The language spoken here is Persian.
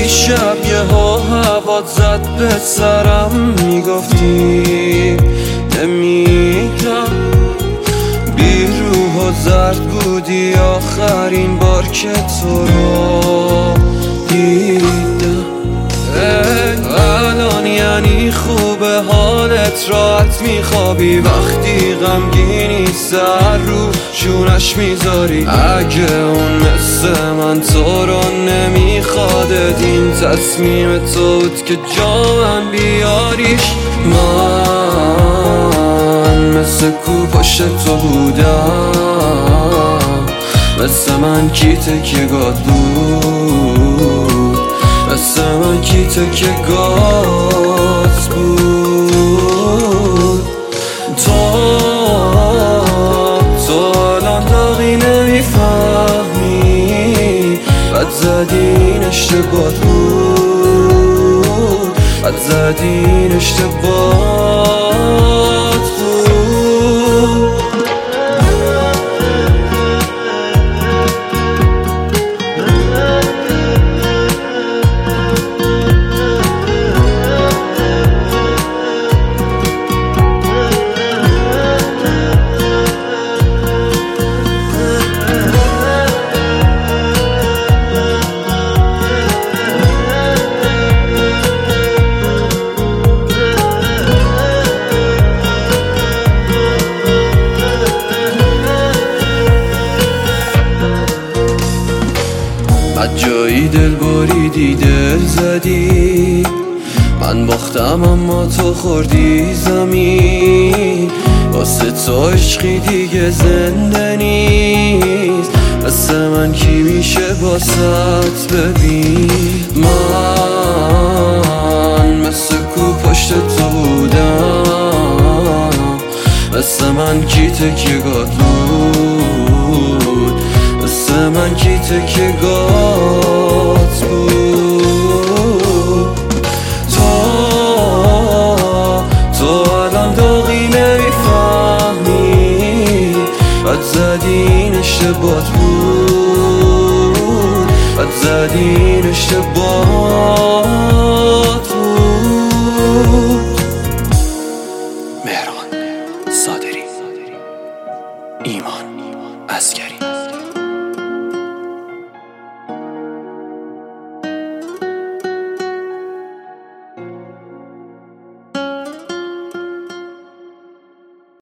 دیشب یه هوات زد به سرم، میگفتی نمیرم، بی روح و زرد بودی آخرین بار که تو رو دیدم. الان یعنی خوبه حالت راحت میخوابی، وقتی غمگینی سر رو شونش میذاری. اگه اون مثل من تو رو نمیخوادت، این تصمیم تو بود که جا من بیاریش. من مثل کو پشت تو بودم، مثل من کی تکیه گات بود، مثل من کی تکیه گات بود. تو الان داغی نمیفهمی، بد زدین اشتباه بود، بد زدین اشتباه بود. از جایی دل بریدی دل زدی، من باختم اما تو خوردی زمین. واسه تو عشقی دیگه زنده نیست، مثل من کی میشه باست ببین. من مثل کو پشت تو بودم، مثل من کی تکیه گات بود، مثل من کی تکیه گات بود. تو الان داغی نمیفهمی، بد زدین اشتباه بود، بد زدین اشتباه